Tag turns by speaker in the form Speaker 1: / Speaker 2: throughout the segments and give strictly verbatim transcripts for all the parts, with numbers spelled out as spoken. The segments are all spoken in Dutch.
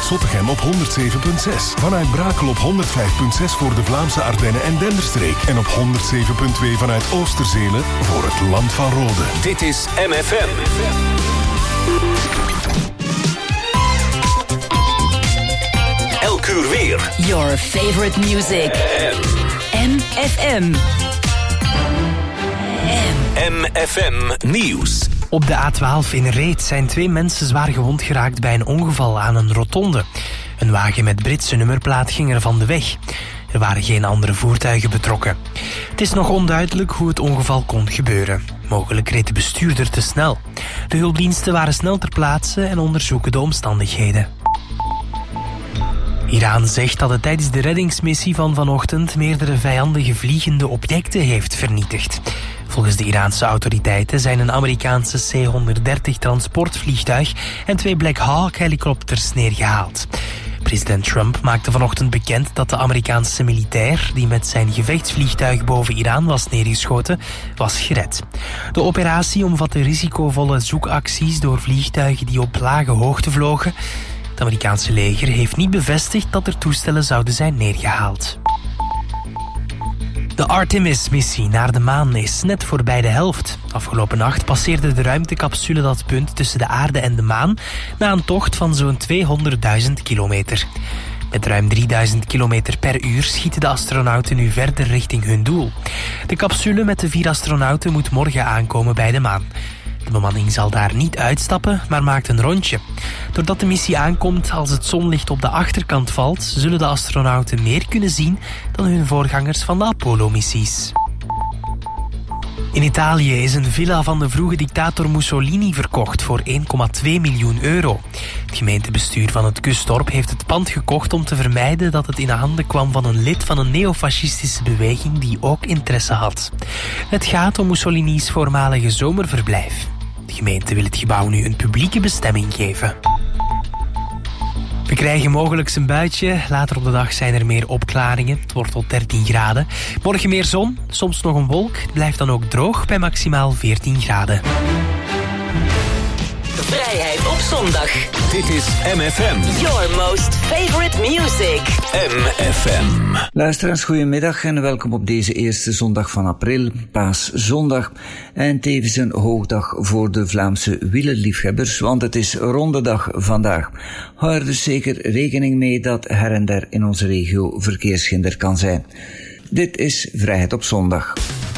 Speaker 1: Zottegem op honderd zeven komma zes. Vanuit Brakel op honderd vijf komma zes voor de Vlaamse Ardennen en Denderstreek. En op honderd zeven komma twee vanuit Oosterzelen voor het Land van Rode.
Speaker 2: Dit is M F M. Elk uur weer.
Speaker 3: Your favorite music. M F M.
Speaker 2: M F M Nieuws.
Speaker 4: Op de A twaalf in Reet zijn twee mensen zwaar gewond geraakt bij een ongeval aan een rotonde. Een wagen met Britse nummerplaat ging er van de weg. Er waren geen andere voertuigen betrokken. Het is nog onduidelijk hoe het ongeval kon gebeuren. Mogelijk reed de bestuurder te snel. De hulpdiensten waren snel ter plaatse en onderzoeken de omstandigheden. Iran zegt dat het tijdens de reddingsmissie van vanochtend meerdere vijandige vliegende objecten heeft vernietigd. Volgens de Iraanse autoriteiten zijn een Amerikaanse C honderddertig transportvliegtuig en twee Black Hawk helikopters neergehaald. President Trump maakte vanochtend bekend dat de Amerikaanse militair die met zijn gevechtsvliegtuig boven Iran was neergeschoten, was gered. De operatie omvatte risicovolle zoekacties door vliegtuigen die op lage hoogte vlogen. Het Amerikaanse leger heeft niet bevestigd dat er toestellen zouden zijn neergehaald. De Artemis-missie naar de maan is net voorbij de helft. Afgelopen nacht passeerde de ruimtecapsule dat punt tussen de aarde en de maan na een tocht van zo'n tweehonderdduizend kilometer. Met ruim drieduizend kilometer per uur schieten de astronauten nu verder richting hun doel. De capsule met de vier astronauten moet morgen aankomen bij de maan. De bemanning zal daar niet uitstappen, maar maakt een rondje. Doordat de missie aankomt als het zonlicht op de achterkant valt, zullen de astronauten meer kunnen zien dan hun voorgangers van de Apollo-missies. In Italië is een villa van de vroege dictator Mussolini verkocht voor één komma twee miljoen euro. Het gemeentebestuur van het kustdorp heeft het pand gekocht om te vermijden dat het in de handen kwam van een lid van een neofascistische beweging die ook interesse had. Het gaat om Mussolini's voormalige zomerverblijf. De gemeente wil het gebouw nu een publieke bestemming geven. We krijgen mogelijk een buitje. Later op de dag zijn er meer opklaringen. Het wordt tot dertien graden. Morgen meer zon, soms nog een wolk. Het blijft dan ook droog bij maximaal veertien graden.
Speaker 3: Vrijheid op zondag.
Speaker 2: Dit is M F M.
Speaker 3: Your most favorite music.
Speaker 2: M F M.
Speaker 5: Luisteraars, goedemiddag en welkom op deze eerste zondag van april, Paaszondag. En tevens een hoogdag voor de Vlaamse wielerliefhebbers, want het is rondedag vandaag. Hou er dus zeker rekening mee dat her en der in onze regio verkeershinder kan zijn. Dit is Vrijheid op zondag.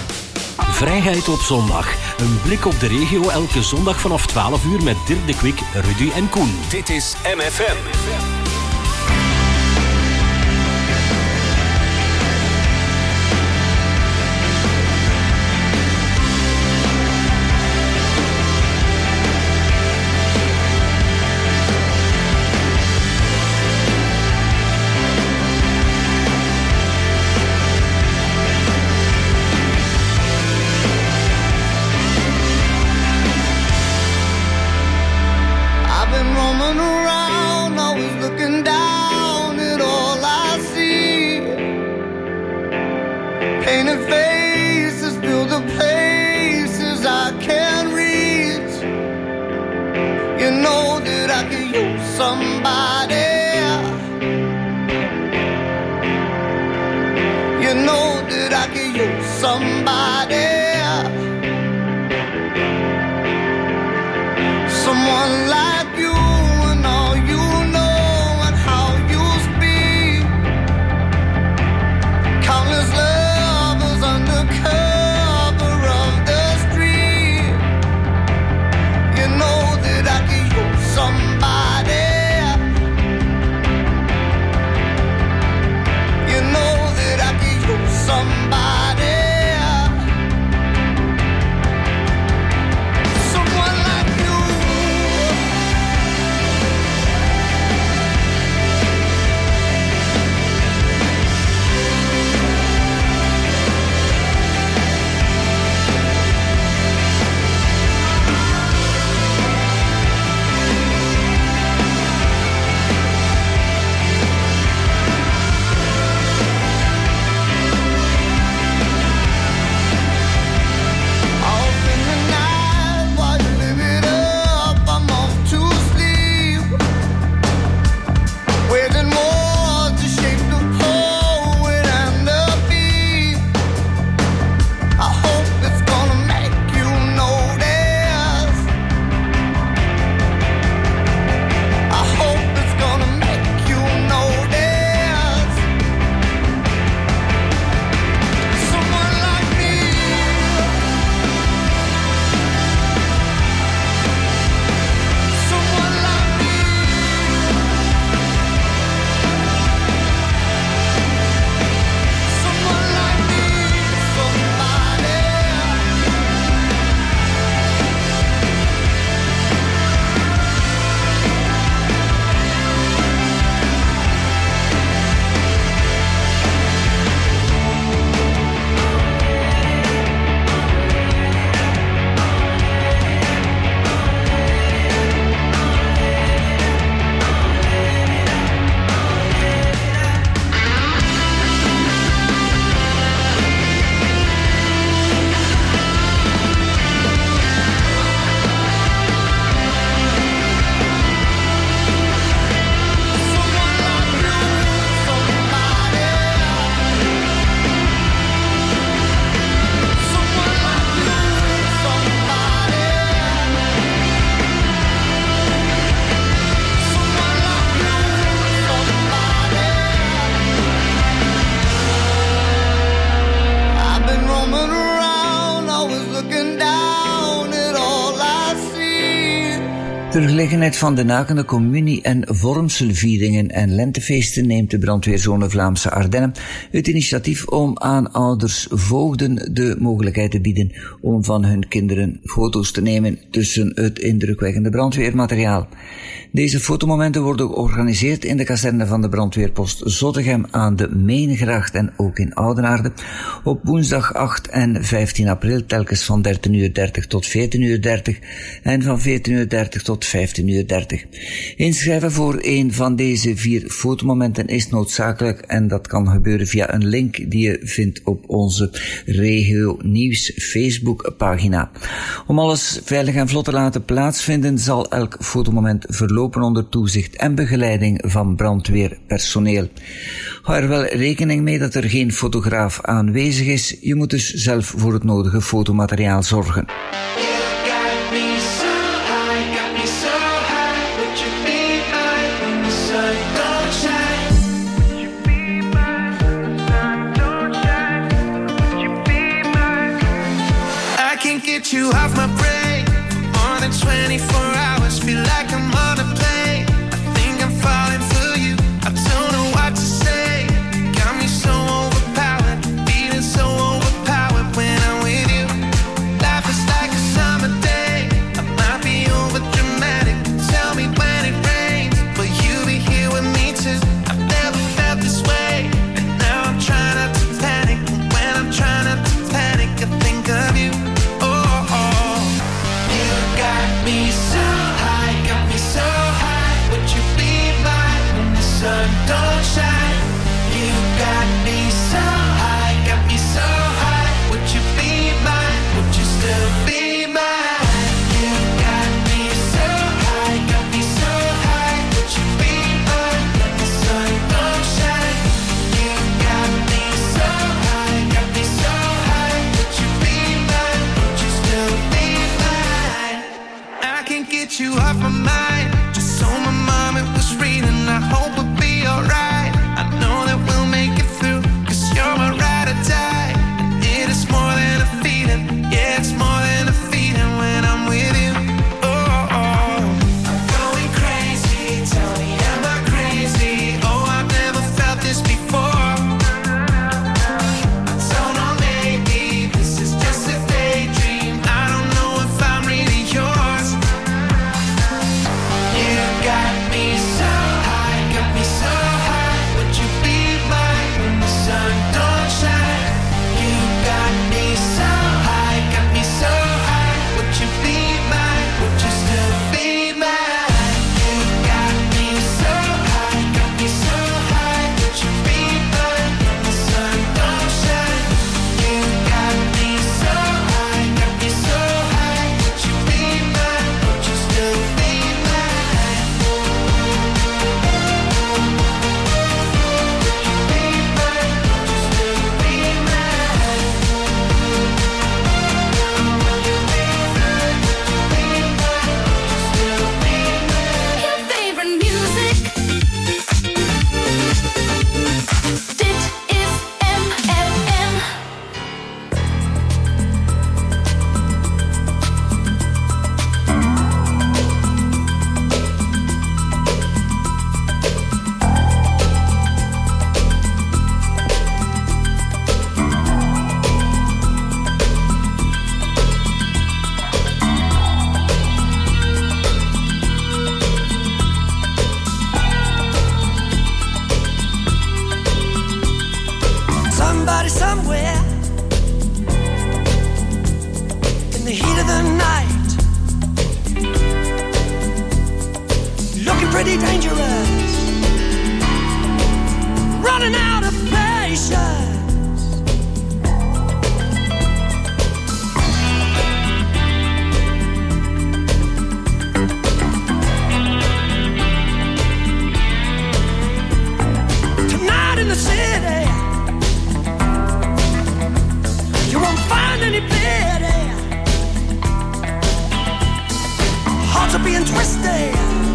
Speaker 6: Vrijheid op zondag. Een blik op de regio elke zondag vanaf twaalf uur met Dirk de Kwik, Rudy en Koen.
Speaker 2: Dit is M F M.
Speaker 7: Someone like you
Speaker 5: Ter gelegenheid van de nakende communie- en vormselvieringen en lentefeesten neemt de brandweerzone Vlaamse Ardennen het initiatief om aan ouders voogden de mogelijkheid te bieden om van hun kinderen foto's te nemen tussen het indrukwekkende brandweermateriaal. Deze fotomomenten worden georganiseerd in de kazerne van de brandweerpost Zottegem aan de Meengracht en ook in Oudenaarde op woensdag acht en vijftien april telkens van dertien uur dertig tot veertien uur dertig en van veertien uur dertig tot vijftien uur dertig. Inschrijven voor een van deze vier fotomomenten is noodzakelijk en dat kan gebeuren via een link die je vindt op onze Regio Nieuws Facebookpagina. Om alles veilig en vlot te laten plaatsvinden zal elk fotomoment verlopen onder toezicht en begeleiding van brandweerpersoneel. Hou er wel rekening mee dat er geen fotograaf aanwezig is. Je moet dus zelf voor het nodige fotomateriaal zorgen.
Speaker 7: You off my brain more than twenty-four hours. Feel like I'm on a plane. I think I'm falling for you. I don't know what to say. Got me so overpowered, feeling so overpowered when I'm with you. Life is like a summer day. I might be over dramatic. Tell me when it rains, will you be here with me too? I've never felt this way, and now I'm trying not to panic. When I'm trying not to panic, I think of you. Me so high, got me so high. Would you be mine when the sun don't shine? You got me so high, got me so high. Would you be mine? Would you still be mine? You got me so high, got me so high. Would you be mine when the sun don't shine? You got me so high, got me so high. Would you be mine? Would you still be mine? I can't get you off my mind. Just so my mom it was reading. I hope we'll be alright. I know that we'll make it through, cause you're my ride or die. And it is more than a feeling. Yeah, it's more than a feeling when I'm with you. Oh, oh. I'm going crazy. Tell me, am I crazy? Oh, I've never felt this before. I don't know, maybe this is just a daydream. I don't know if I'm really yours. You got me so high, got me so high. Would you be mine when the sun don't shine? You got me so high, got me so high. Would you be mine? Would you still be mine? You got me so high, got me so high. Would you be mine when the sun don't shine? You got me so high, got me so high. Would you be mine? Would you still be mine?
Speaker 3: Your favorite music. Dit is M F M.
Speaker 7: Somebody somewhere in the heat of the night, looking pretty dangerous, running out of patience. Tonight in the city, you won't find any pity. Hearts are being twisted.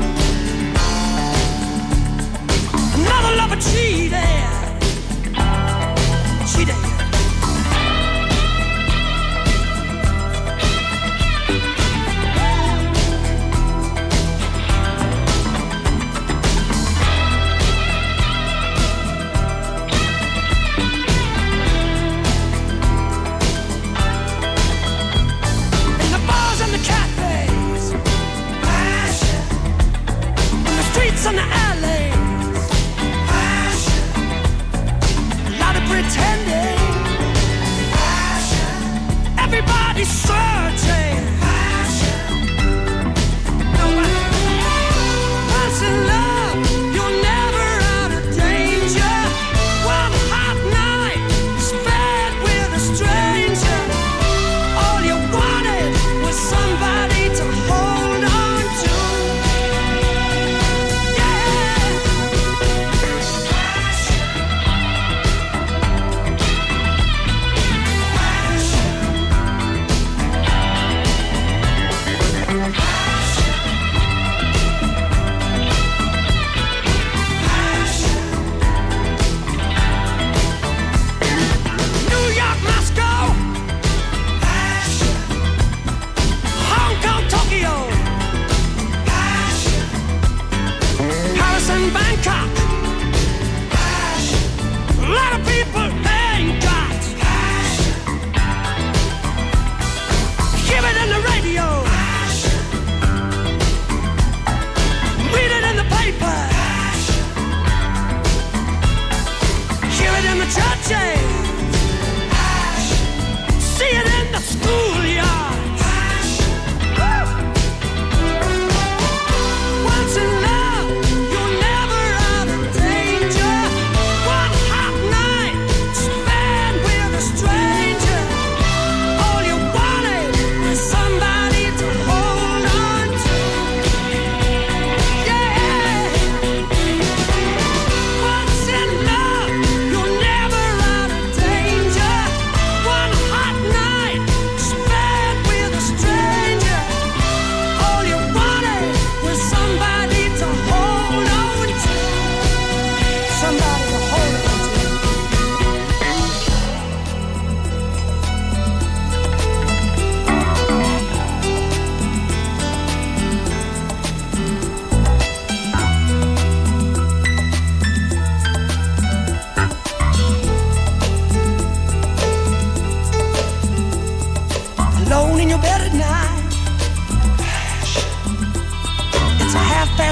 Speaker 7: Another lover cheated. Cheated.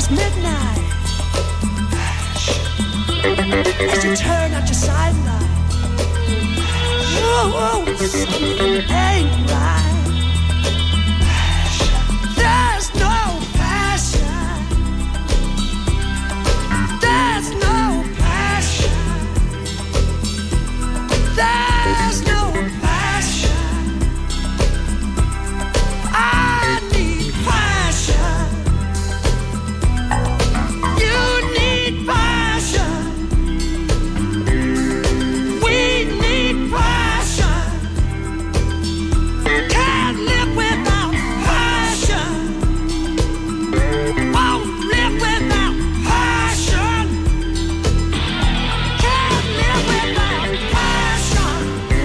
Speaker 7: past midnight. As you turn out your sideline. Whoa, whoa, something ain't right. There's no passion. There's no passion. There's no passion. I need passion. You need passion. We need passion. Can't live without passion. Won't live without passion. Can't live without passion.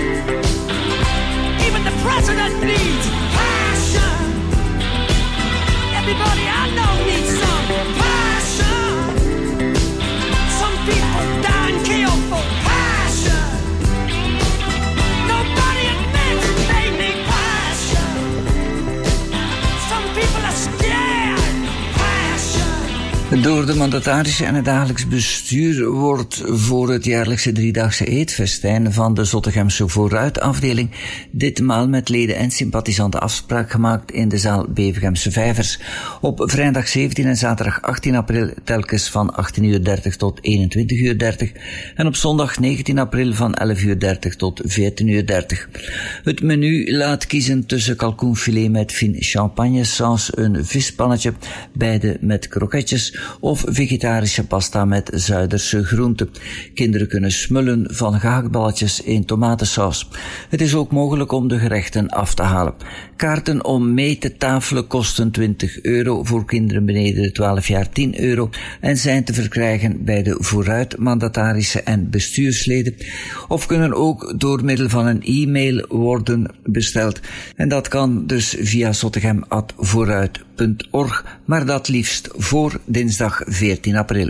Speaker 7: Even the president needs passion. Everybody I know needs some passion. Some people die and kill for passion. Nobody admits they need passion. Some people are scared. Passion.
Speaker 5: Door de mandatarische en het dagelijks bestuur wordt voor het jaarlijkse driedaagse eetfestijn van de Zottegemse Vooruitafdeling ditmaal met leden en sympathisanten afspraak gemaakt in de zaal Bevegemse Vijvers. Op vrijdag zeventien en zaterdag achttien april telkens van achttien uur dertig tot eenentwintig uur dertig en op zondag negentien april van elf uur dertig tot veertien uur dertig. Het menu laat kiezen tussen kalkoenfilet met fin champagne saus, een vispannetje, beide met kroketjes, of vegetarische pasta met Zuiderse groenten. Kinderen kunnen smullen van gehaktballetjes in tomatensaus. Het is ook mogelijk om de gerechten af te halen. Kaarten om mee te tafelen kosten twintig euro, voor kinderen beneden de twaalf jaar tien euro en zijn te verkrijgen bij de vooruitmandatarische en bestuursleden, of kunnen ook door middel van een e-mail worden besteld. En dat kan dus via zottegem at vooruit punt org, maar dat liefst voor dinsdag veertien april.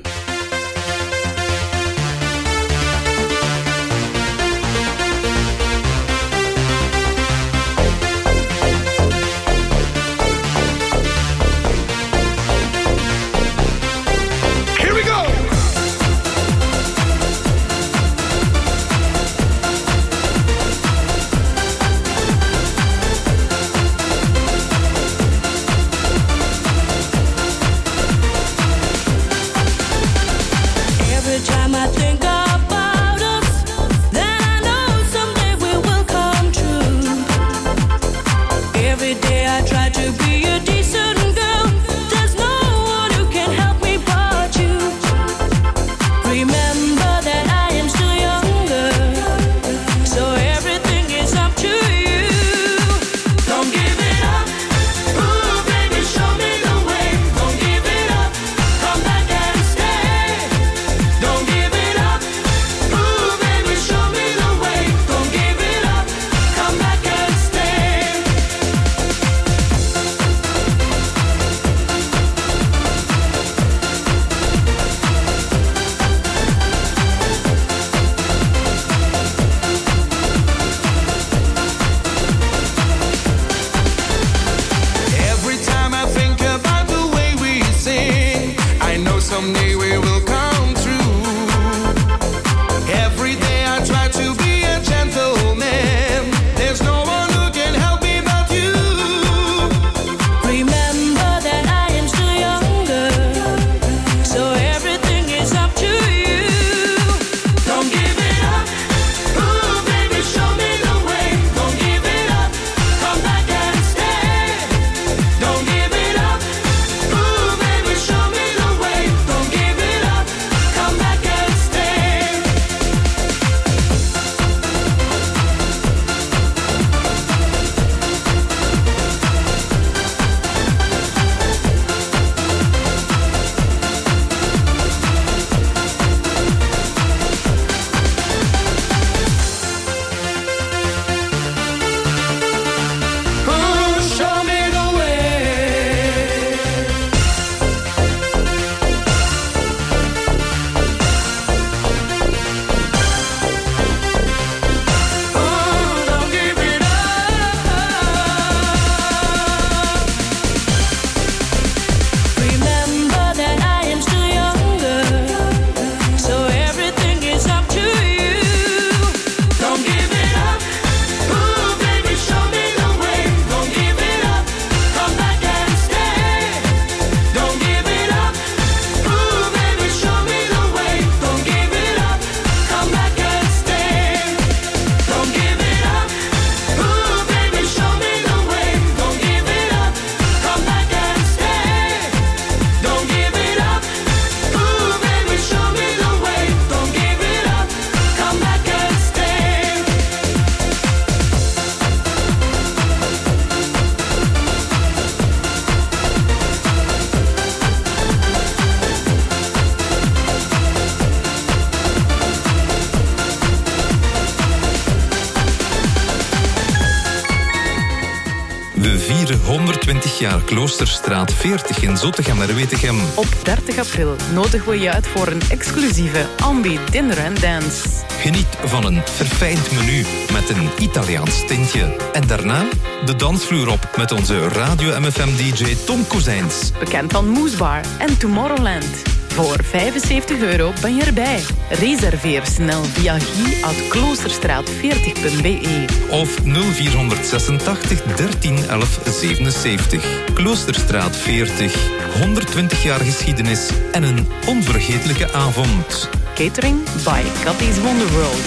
Speaker 8: honderdtwintig jaar Kloosterstraat veertig in Zottegem-Wetegem.
Speaker 9: Op dertig april nodigen we je uit voor een exclusieve Ambi Dinner and Dance.
Speaker 8: Geniet van een verfijnd menu met een Italiaans tintje. En daarna de dansvloer op met onze Radio M F M-D J Tom Kozijns.
Speaker 9: Bekend van Moesbar en Tomorrowland. Voor vijfenzeventig euro ben je erbij. Reserveer snel via guy at kloosterstraat veertig punt b e.
Speaker 8: Of nul vier zesentachtig dertien elf zevenenzeventig. Kloosterstraat veertig. honderdtwintig jaar geschiedenis en een onvergetelijke avond.
Speaker 9: Catering by Cathy's Wonderworld.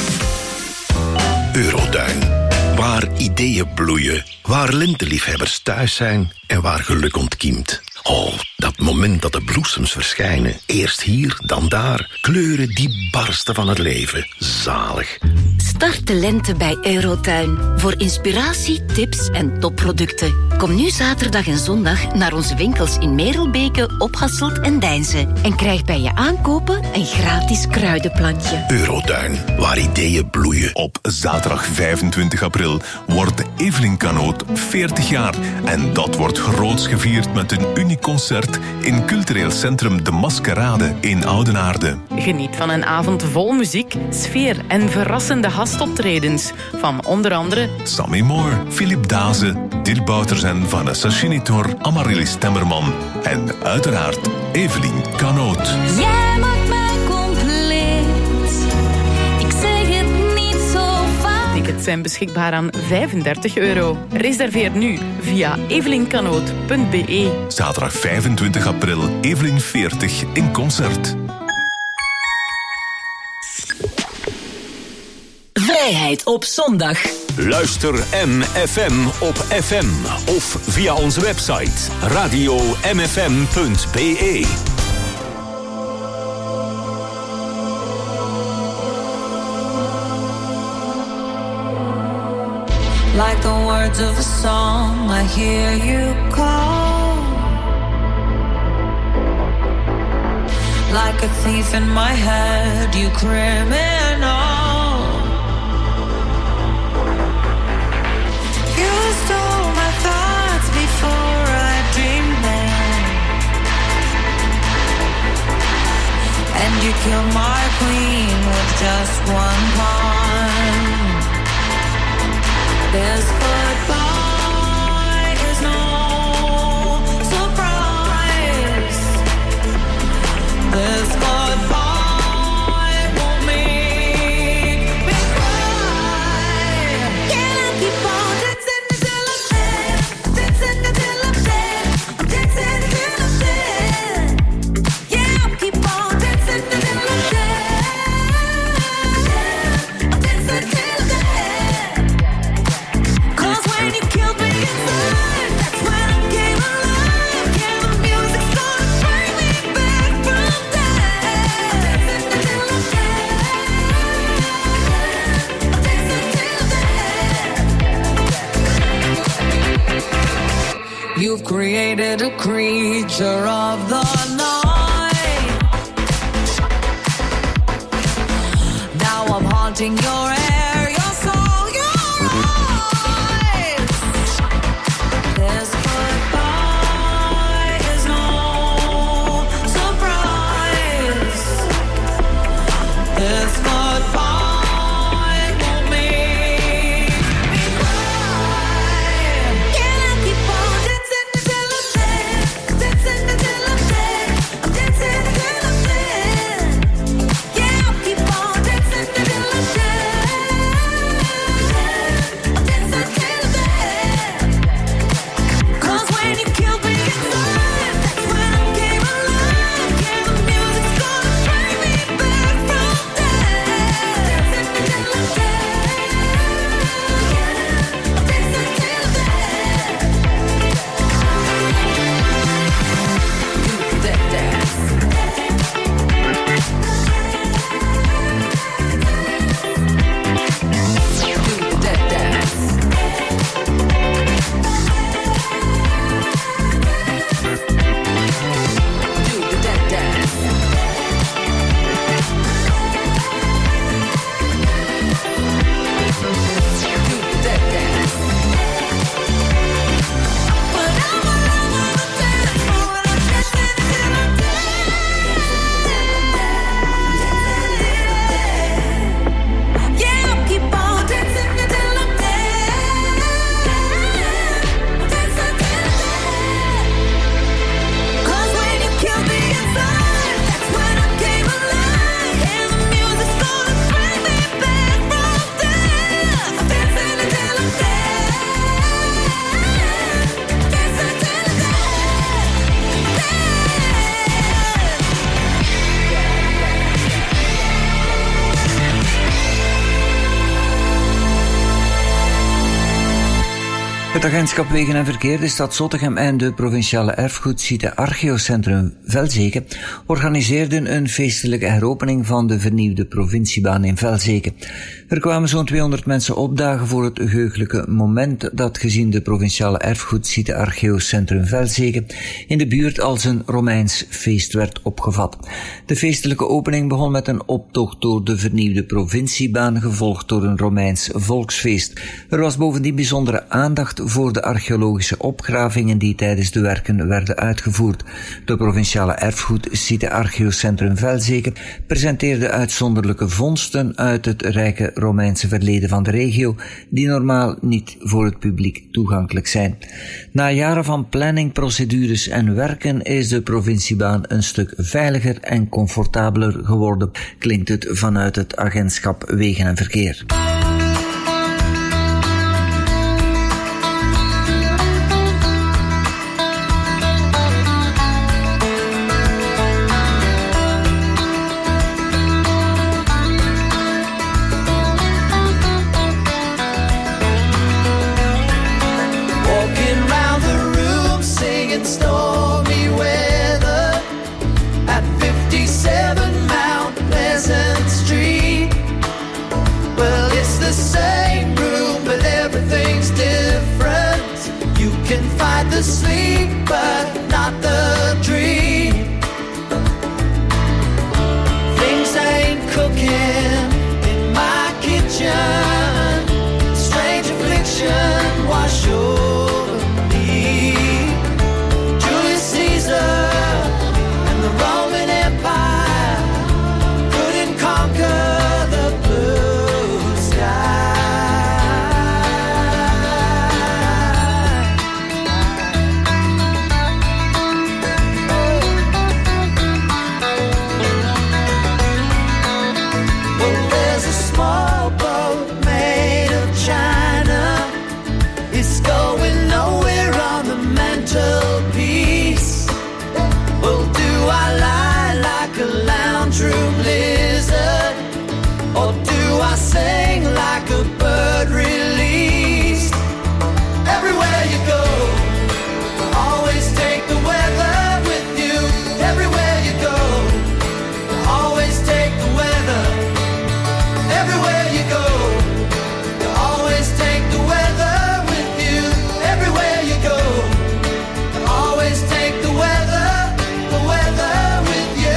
Speaker 10: Eurotuin. Waar ideeën bloeien, waar lenteliefhebbers thuis zijn en waar geluk ontkiemt. Oh, dat moment dat de bloesems verschijnen. Eerst hier, dan daar. Kleuren die barsten van het leven. Zalig.
Speaker 3: Start de lente bij Eurotuin. Voor inspiratie, tips en topproducten. Kom nu zaterdag en zondag naar onze winkels in Merelbeke, Ophasselt en Deinze. En krijg bij je aankopen een gratis kruidenplantje.
Speaker 10: Eurotuin, waar ideeën bloeien.
Speaker 1: Op zaterdag vijfentwintig april wordt Evelien Kanoot veertig jaar. En dat wordt groots gevierd met een uniek concert in cultureel centrum De Maskerade in Oudenaarde.
Speaker 9: Geniet van een avond vol muziek, sfeer en verrassende gastoptredens. Van onder andere
Speaker 1: Sammy Moore, Philip Daze, Dirk Bouters en Vanessa Chinitor, Amaryllis Temmerman en uiteraard Evelien Kanoot.
Speaker 11: Jij maakt mij compleet. Ik zeg het niet zo vaak.
Speaker 9: Tickets zijn beschikbaar aan vijfendertig euro. Reserveer nu via evelinkanoot punt b e.
Speaker 1: Zaterdag vijfentwintig april, Evelien veertig in concert.
Speaker 3: Vrijheid op zondag.
Speaker 2: Luister M F M op F M of via onze website radio m f m punt b e.
Speaker 12: Like the words of a song, I hear you call. Like a thief in my head, you criminal. You stole my thoughts before I dreamed them, and you killed my queen with just one pawn. This goodbye is no surprise. This goodbye won't make me cry. Can I keep on dancing until I'm dead? Dancing until I'm dead. I'm dancing until I'm dead. Yeah, I'll keep on dancing until I'm dead. I'm dancing till I'm dead. When you killed me inside, that's when I came alive. Yeah, the music started bring me back from death. Until I'm dead, until I'm dead. You've created a creature of the night. Now I'm haunting your air, your soul, your eyes. This goodbye is no surprise. This goodbye won't make me cry. Can I keep on dancing until I'm dead? Dancing until I'm dead. I'm dancing until I'm dead. Yeah, I'll keep on dancing until I'm dead.
Speaker 5: Het agentschap Wegen en Verkeer, de stad Zottegem en de provinciale erfgoedsite Archeocentrum Velzeke organiseerden een feestelijke heropening van de vernieuwde provinciebaan in Velzeke. Er kwamen zo'n tweehonderd mensen opdagen voor het heugelijke moment dat gezien de provinciale erfgoedsite Archeocentrum Velzeke in de buurt als een Romeins feest werd opgevat. De feestelijke opening begon met een optocht door de vernieuwde provinciebaan, gevolgd door een Romeins volksfeest. Er was bovendien bijzondere aandacht voor de archeologische opgravingen die tijdens de werken werden uitgevoerd. De provinciale erfgoedsite Archeocentrum Velzeke presenteerde uitzonderlijke vondsten uit het rijke Romeinse verleden van de regio, die normaal niet voor het publiek toegankelijk zijn. Na jaren van planning, procedures en werken is de provinciebaan een stuk veiliger en comfortabeler geworden, klinkt het vanuit het agentschap Wegen en Verkeer.
Speaker 7: Sleep, but not the dream. Things ain't cooking in my kitchen. Strange affliction wash over me. Julius Caesar and the Roman Empire couldn't conquer the blue sky. Or do I sing like a bird released? Everywhere you go, always take the weather with you. Everywhere you go, always take the weather. Everywhere you go, always take the weather with you. Everywhere you go, always take the weather, the weather with you.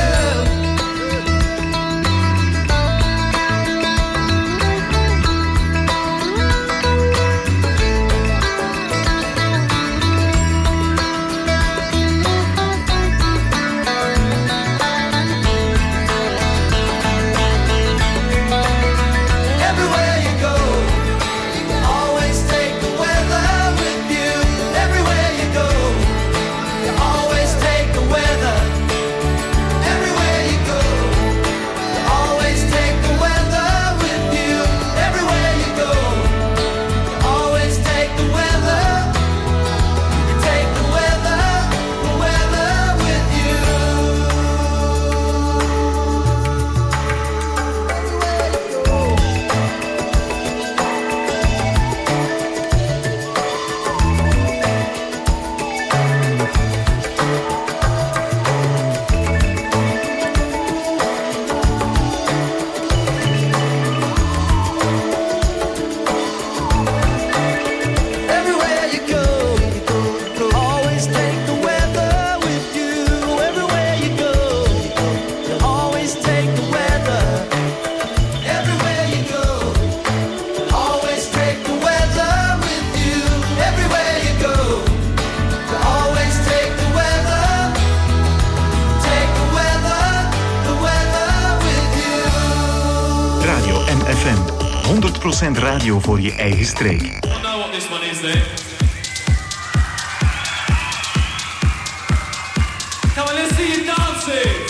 Speaker 13: honderd procent radio voor je eigen streek.
Speaker 14: I don't know what this one is then. Come on, let's see you dancing.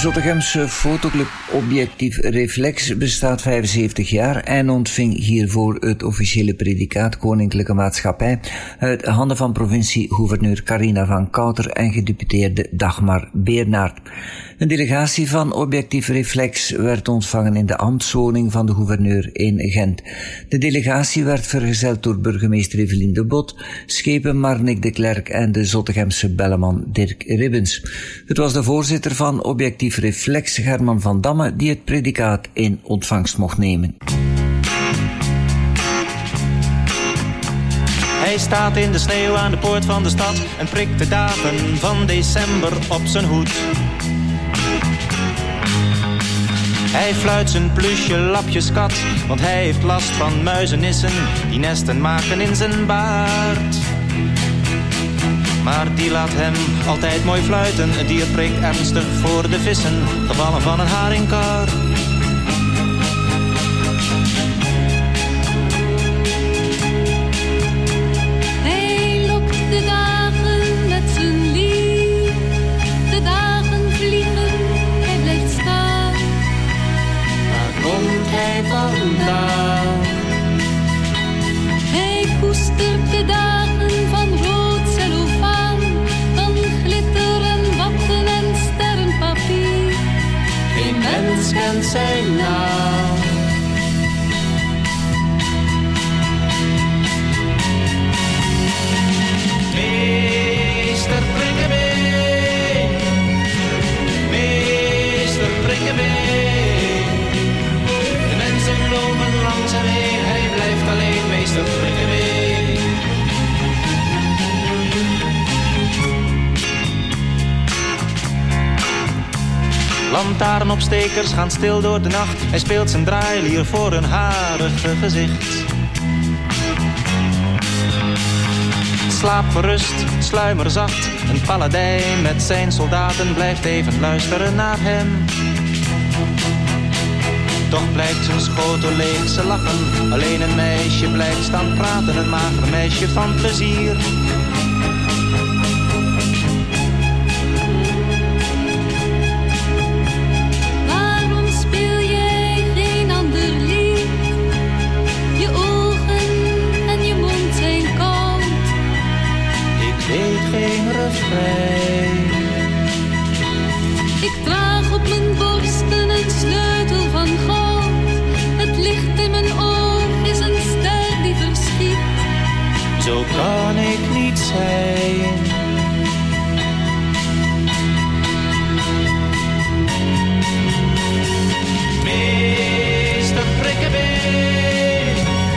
Speaker 5: Zottegemse fotoclub Objectief Reflex bestaat vijfenzeventig jaar en ontving hiervoor het officiële predicaat Koninklijke Maatschappij uit handen van provincie-gouverneur Carina van Kouter en gedeputeerde Dagmar Beernaert. Een delegatie van Objectief Reflex werd ontvangen in de ambtswoning van de gouverneur in Gent. De delegatie werd vergezeld door burgemeester Evelien de Bot, schepen Marnik de Klerk en de Zottegemse belleman Dirk Ribbens. Het was de voorzitter van Objectief Reflex, Herman van Damme, die het predicaat in ontvangst mocht nemen.
Speaker 15: Hij staat in de sneeuw aan de poort van de stad en prikt de dagen van december op zijn hoed. Hij fluit zijn plusje lapjeskat, want hij heeft last van muizenissen die nesten maken in zijn baard. Maar die laat hem altijd mooi fluiten, het dier prikt ernstig voor de vissen, gevallen van een haringkar.
Speaker 11: Hij lokt de dagen met zijn lief, de dagen vliegen, hij blijft staan.
Speaker 15: Waar komt hij vandaan?
Speaker 11: Hij koestert de dagen van rood cellofaan, van glitter en watten en sterrenpapier.
Speaker 15: Geen mens kent zijn naam. Meester Prikkebeen, meester Prikkebeen. De mensen lopen langs hem heen, hij blijft alleen, meester Prikkebeen. Lantaarnopstekers gaan stil door de nacht, hij speelt zijn draailier voor een harige gezicht. Slaap gerust, sluimer zacht, een paladijn met zijn soldaten blijft even luisteren naar hem. Toch blijft zijn schotel leeg, ze lachen, alleen een meisje blijft staan praten, een mager meisje van plezier.
Speaker 11: Waarom speel jij geen ander lied? Je ogen en je mond zijn koud.
Speaker 15: Ik weet geen refrein.
Speaker 11: Ik draag op mijn borsten een sleutel van goud. Het licht in mijn oog is een ster die verschiet.
Speaker 15: Zo kan ik niet zijn. Meester Prikkebeen,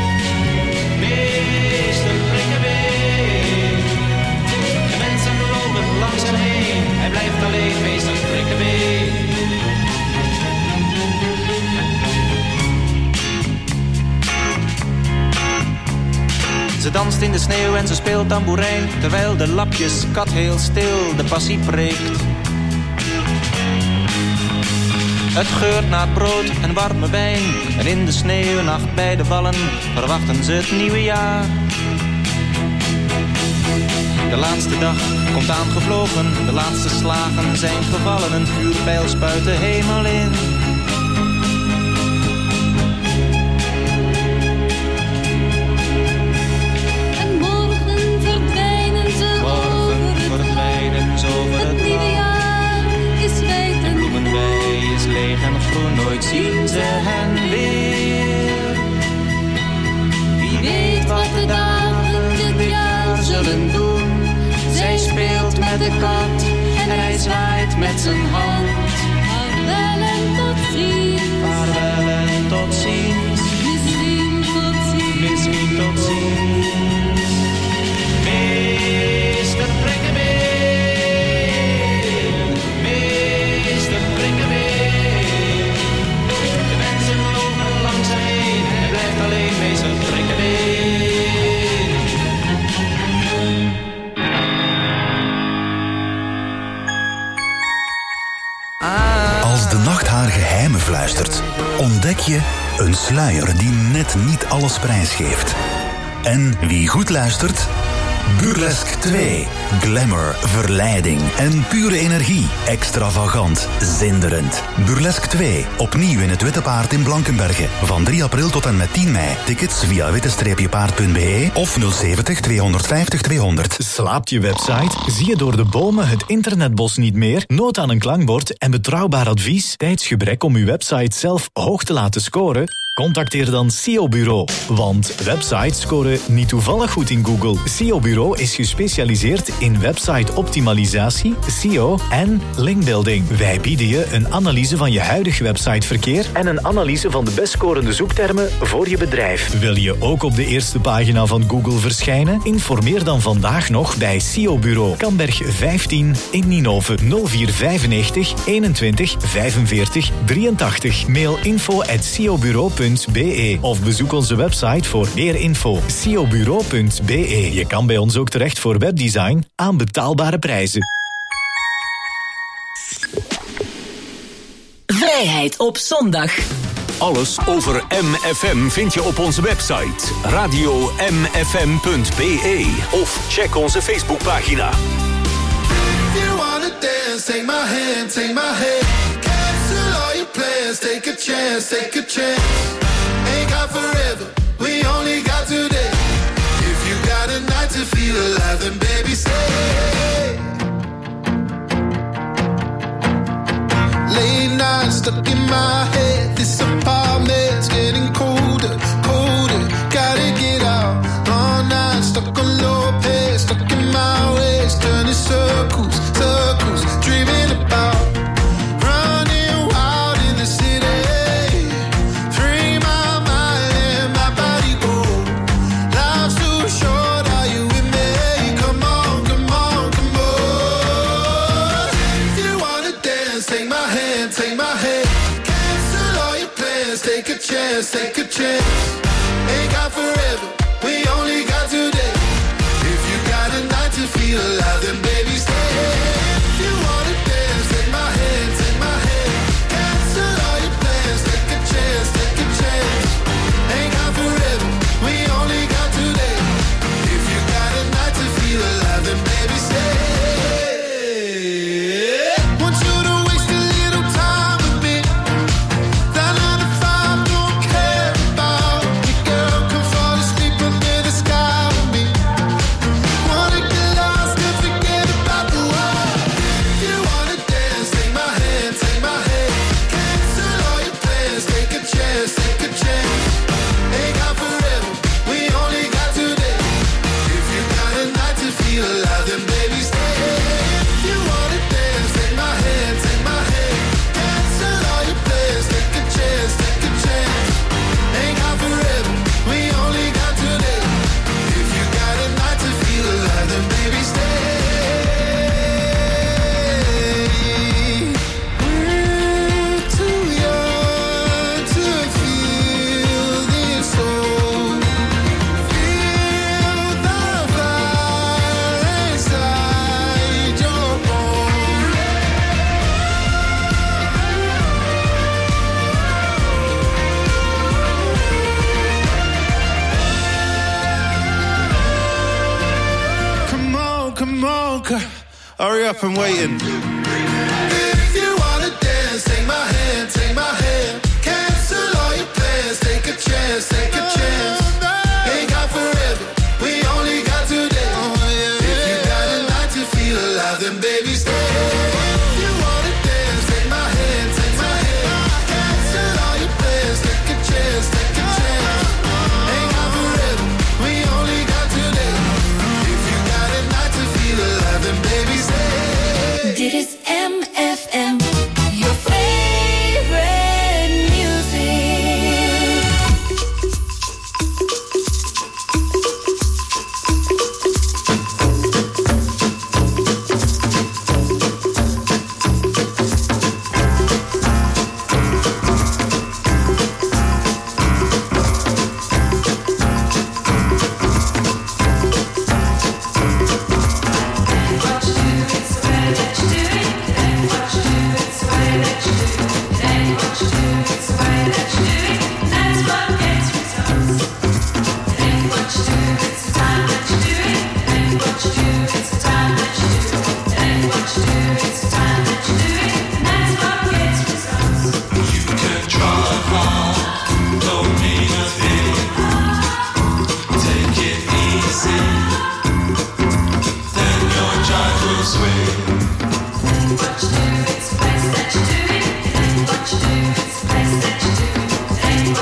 Speaker 15: meester Prikkebeen. De mensen lopen langs hem heen, hij blijft alleen, meester Prikkebeen. Ze danst in de sneeuw en ze speelt tamboerijn, terwijl de lapjeskat heel stil de passie preekt. Het geurt naar brood en warme wijn, en in de sneeuwnacht bij de wallen verwachten ze het nieuwe jaar. De laatste dag komt aangevlogen, de laatste slagen zijn gevallen, een vuurpijl spuit de hemel in.
Speaker 11: En morgen verdwijnen ze
Speaker 15: Morgen
Speaker 11: over
Speaker 15: verdwijnen ze over
Speaker 11: het
Speaker 15: het
Speaker 11: nieuwe
Speaker 15: land.
Speaker 11: jaar is wijd en
Speaker 15: Bloemenwei is leeg en groen, nooit zien ze hen weer. Wie weet wat de dagen dit jaar zullen doen. Zij speelt met de kat en hij zwaait met zijn hand.
Speaker 11: Vaarwel en tot ziens.
Speaker 15: Vaarwel en tot ziens.
Speaker 11: Misschien tot ziens.
Speaker 15: Misschien tot ziens. Meester Prikkebeen, meester Prikkebeen. De mensen lopen langs hem heen, hij blijft alleen, meester Prikkebeen.
Speaker 16: Als de nacht haar geheimen fluistert, ontdek je een sluier die net niet alles prijsgeeft. En wie goed luistert, Burlesque twee. Glamour, verleiding en pure energie. Extravagant, zinderend. Burlesque twee. Opnieuw in het Witte Paard in Blankenberge. Van drie april tot en met tien mei. Tickets via witte paard punt b e of nul zeventig tweehonderdvijftig tweehonderd.
Speaker 17: Slaapt je website? Zie je door de bomen het internetbos niet meer? Nood aan een klankbord en betrouwbaar advies? Tijdsgebrek om uw website zelf hoog te laten scoren? Contacteer dan S E O Bureau. Want websites scoren niet toevallig goed in Google. S E O Bureau is gespecialiseerd in website-optimalisatie, S E O en linkbuilding. Wij bieden je een analyse van je huidige websiteverkeer en een analyse van de best scorende zoektermen voor je bedrijf. Wil je ook op de eerste pagina van Google verschijnen? Informeer dan vandaag nog bij S E O Bureau. Kamberg vijftien in Ninove. nul vier vijfennegentig eenentwintig vijfenveertig drieëntachtig. Mail info at s e o bureau punt b e of bezoek onze website voor meer info. s e o bureau punt b e. Je kan bij ons ook terecht voor webdesign aan betaalbare prijzen.
Speaker 18: Vrijheid op zondag.
Speaker 2: Alles over M F M vind je op onze website radio m f m punt b e of check onze Facebookpagina.
Speaker 7: If you wanna dance, take my hand, take my hand. Cancel all your plans, take a chance, take a chance. Ain't got forever, we only got today. If you got a night to feel alive, then baby stay. Late nights stuck in my head. This apartment's getting colder, colder. Gotta get out. Long nights stuck on low pace, stuck in my ways, turning circles, circles, dreaming about running wild in the city. Free my mind and my body go. Life's too short, are you with me? Come on, come on, come on. If you wanna dance, take my hand, take my hand. Cancel all your plans, take a chance, take a chance. Ain't got forever, we only got today. If you got a night to feel alive, then baby stay. If you wanna dance, take my hand, take my hand. Cancel all your plans, take a chance, take a chance. Ain't got forever, we only got today. If you got a night to feel alive, then baby stay. Want you to waste a little time with me. That nine to five don't care about me, girl. Come fall asleep under the sky with me. Wanna get lost and forget about the world. If you wanna dance, take my hand, take my hand. Cancel all your plans, take a chance, take a chance. Ain't got forever, we only got today. If you got a night to feel alive, then baby stay. If you wanna dance, take my hand, take my hand. Cancel all your plans, take a chance, take a chance. Ain't got forever, we only got today. If you got a night to feel alive, then baby stay. We're too young to feel this old. Feel the fire inside your bones. Come on, come on, c- hurry up, I'm waiting. If you wanna dance, take my hand, take my hand. Cancel all your plans, take a chance, take a chance. Ain't got forever, we only got today. If you got a night to feel alive, then baby stay. If you wanna dance, take my hand, take my hand. Cancel all your plans, take a chance, take a chance. Ain't got forever, we only got today. If you got a night to feel alive, then baby stay.
Speaker 3: Dit is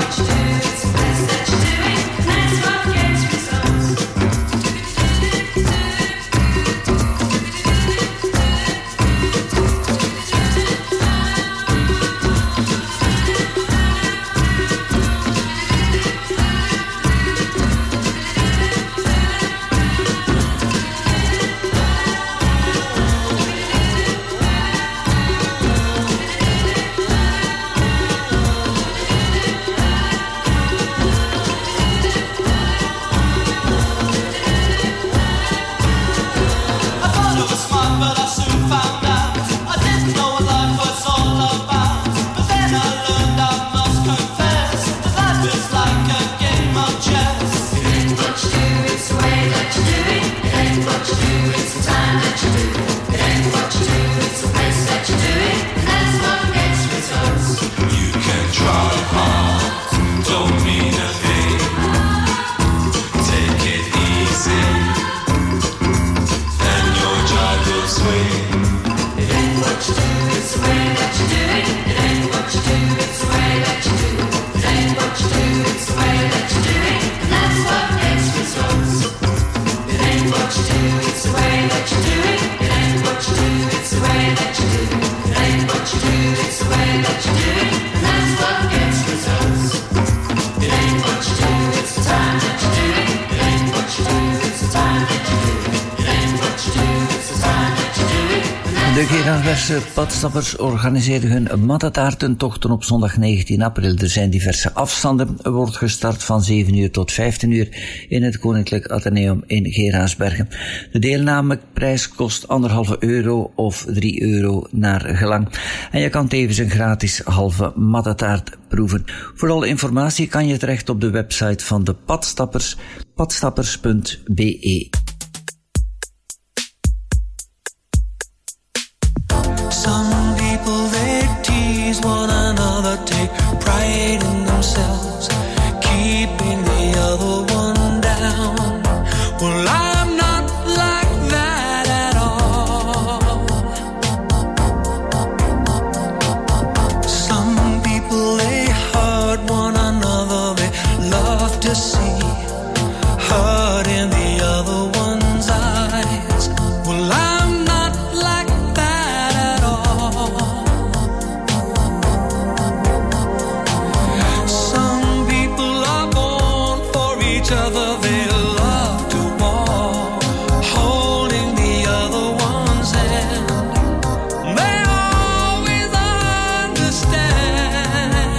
Speaker 5: De Geeraarverse padstappers organiseren hun mattetaartentochten op zondag negentien april. Er zijn diverse afstanden. Er wordt gestart van zeven uur tot vijftien uur in het Koninklijk Atheneum in Geraardsbergen. De deelnameprijs kost anderhalve euro of drie euro naar gelang. En je kan tevens een gratis halve mattetaart proeven. Voor alle informatie kan je terecht op de website van de padstappers, padstappers punt b e.
Speaker 12: Some people they tease one another, take pride in themselves, keeping the other one down. Well, I'm not like that at all. Some people they hurt one another, they love to see hurt in the other one's eyes. Well, I'm not like that at all. Some people are born for each other, they love to walk, holding the other one's hand. They always understand.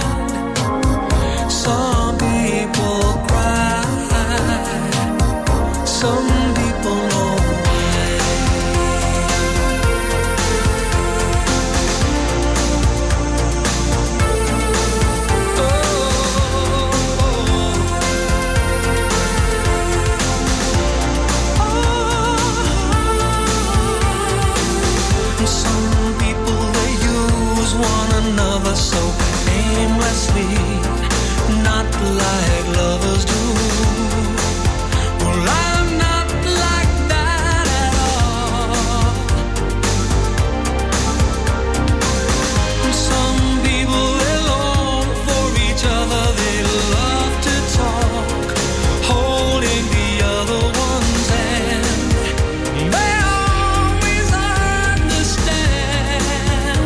Speaker 12: Some people cry, some people know why. Some people they use one another so aimlessly, not like lovers do. Well, I'm not like that at all. Some people they long for each other, they love to talk, holding the other one's hand. They always understand.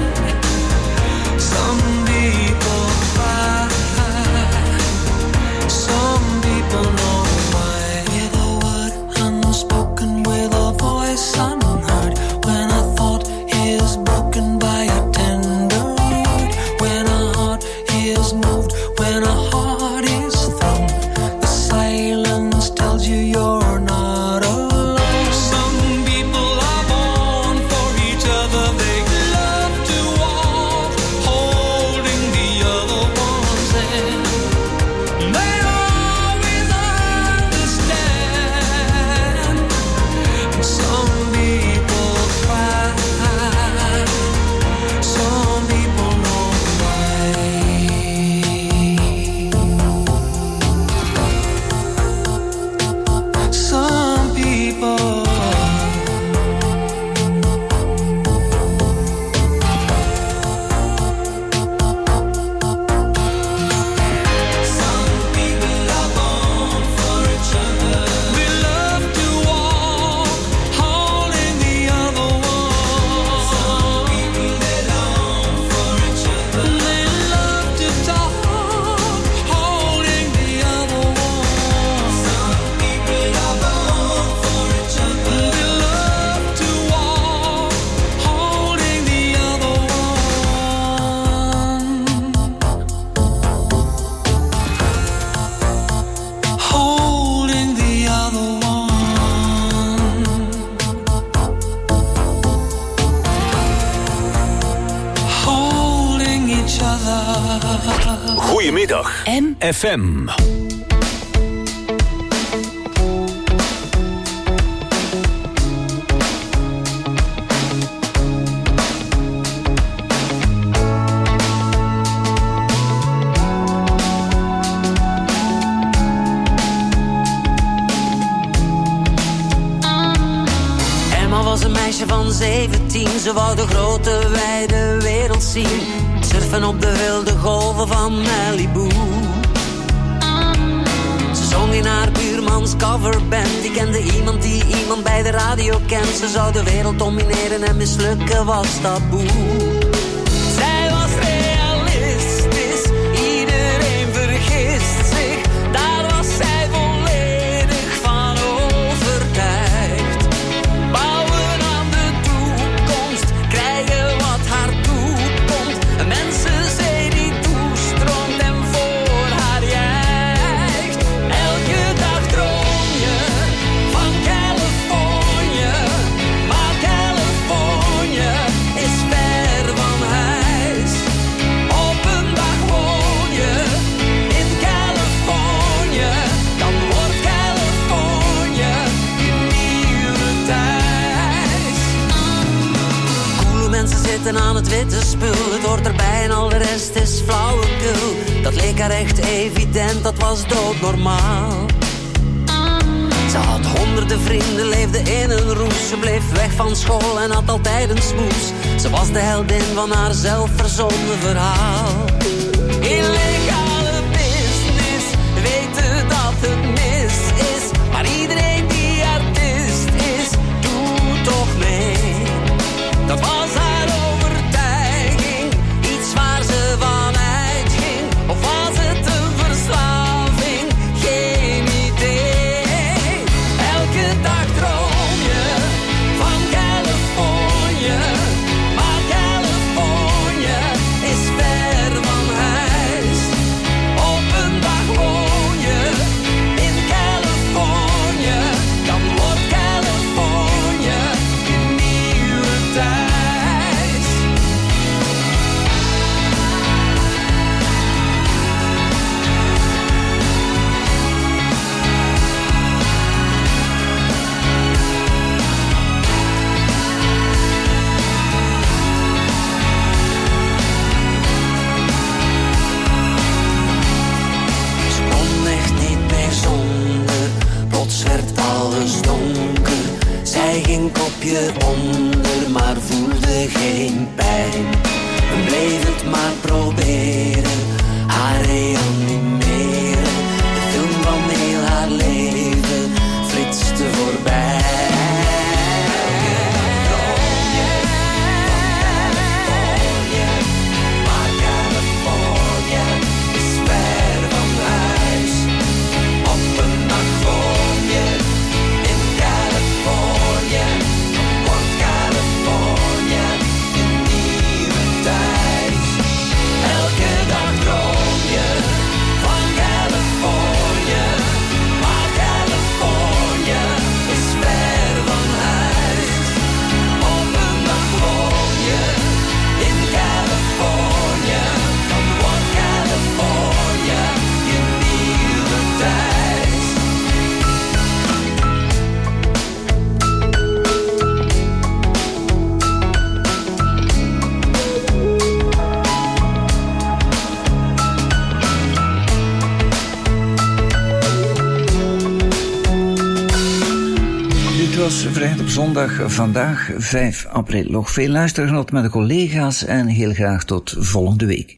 Speaker 12: Some people cry, some people
Speaker 2: Goedemiddag, M F M.
Speaker 19: Van zeventien, ze wou de grote wijde wereld zien. Surfen op de wilde golven van Malibu. Ze zong in haar buurmans coverband. Die kende iemand die iemand bij de radio kent. Ze zou de wereld domineren en mislukken was taboe. Zij was realistisch, iedereen vergist zich. Daar was zij volledig van overtuigd. Bouwen aan de toekomst, krijgen wat haar toekomt. Een mensenzee die toestroomt en voor haar juicht. Elke dag droom je van Californië, maar Californië is ver van huis. Op een dag woon je in Californië, dan wordt Californië je nieuwe thuis. Coole mensen zitten aan het witte spul, het hoort erbij en al de rest is flauwekul. Dat leek haar echt evident, dat was doodnormaal. Ze had honderden vrienden, leefde in een roes. Ze bleef weg van school en had altijd een smoes. Ze was de heldin van haar zelfverzonnen verhaal. Illegale business, weten dat het mis is. Maar iedereen die artiest is, doet toch mee. Dat was haar overtuiging, iets waar ze van uitging. Of was het een verslaving? Geen idee. Elke dag droom je van Californië, maar Californië is ver van huis. Op een dag woon je in Californië, dan wordt Californië je nieuwe thuis. Ze kon echt niet meer zonder, plots werd alles donker. Zij ging kopje onder, maar voelde geen pijn. En bleef het maar proberen, haar reanimeren. De film van heel haar leven flitste voorbij. Maar Californië is ver van huis. Op een dag woon je in Californië, dan wordt Californië je nieuwe thuis. Elke dag droom je van Californië, maar Californië is ver van huis. Op een dag woon je in Californië, dan wordt Californië je nieuwe thuis.
Speaker 5: Dit was Vrijheid op zondag, vandaag vijf april. Nog veel luistergenot met de collega's en heel graag tot volgende week.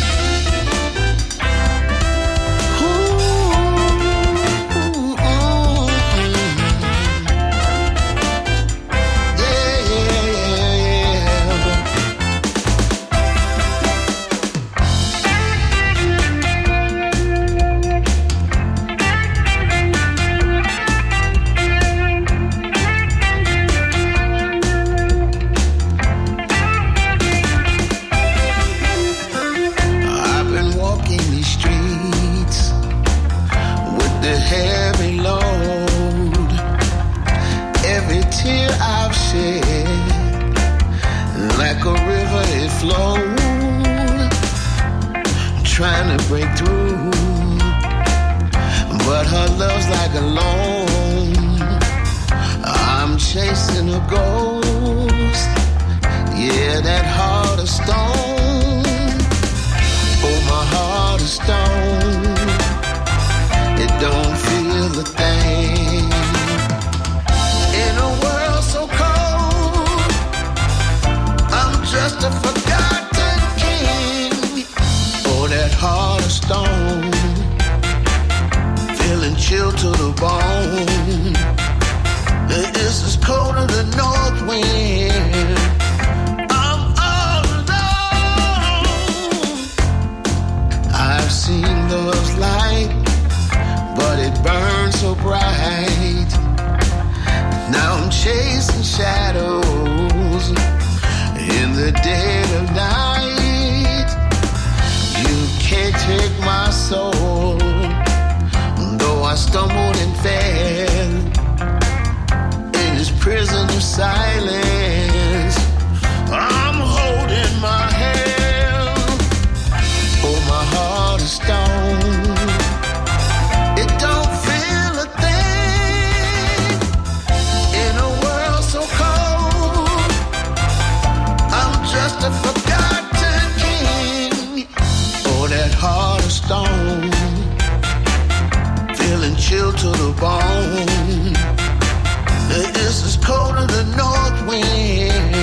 Speaker 7: I've been walking these streets with the heavy load. Every tear I've shed, like a river it flowed.
Speaker 20: trying to break through, but her love's like a loan. I'm chasing a ghost, yeah, that heart of stone. Oh, my heart of stone, it don't feel a thing. In a world so cold, I'm just a forgotten king. Oh, that heart of stone, feeling chilled to the bone. It's as cold as the north wind. I'm all alone. I've seen love's light, but it burns so bright. Now I'm chasing shadows in the dead of night. You can't take my soul, though I stumbled and fell in this prison of silence. I'm holding my hand. Oh, my heart is stone, it don't feel a thing. In a world so cold, I'm just a forgotten king. Oh, that heart of stone, feeling chilled to the bone. It's as cold as the north wind.